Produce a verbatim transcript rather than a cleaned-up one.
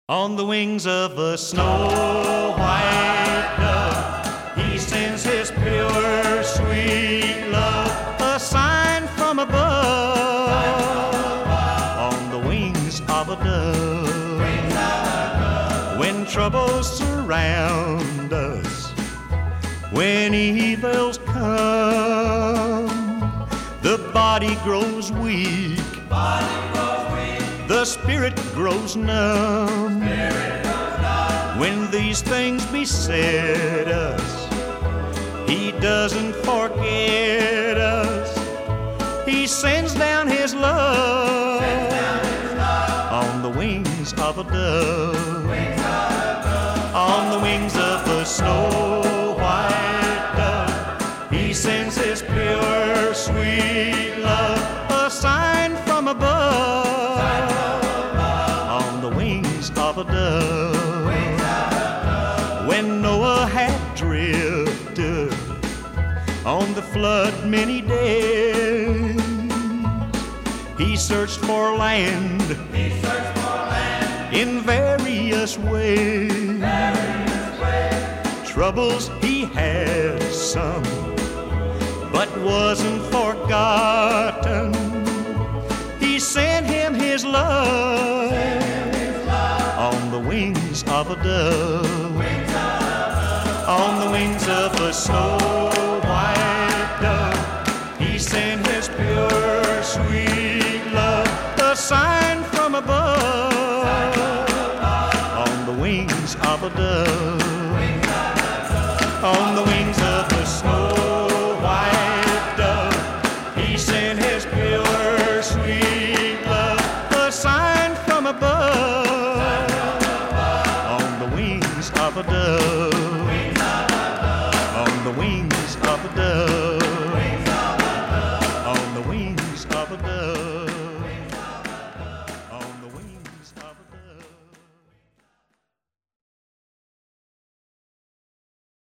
On the wings of a snow white dove, he sends his pure, sweet love, a sign from above. On the wings of a dove, when troubles surround us, when evils come, the body grows weak, the spirit grows numb. Spirit grows numb. When these things beset us, he doesn't forget us. He sends down his love, down his love. On the wings of a dove, Wings of a dove. On the wings of a snow white dove, he sends his pure, sweet love, a sign from above. Of a dove. When Noah had drifted on the flood many days, he searched for land, he searched for land in various ways. various ways. Troubles he had some, but wasn't forgotten. He sent him his love, on the wings of a dove, Wings of a dove. On the wings of a snow white dove, he sent his pure, sweet love, a sign from above, Sign from above. On the wings of a dove.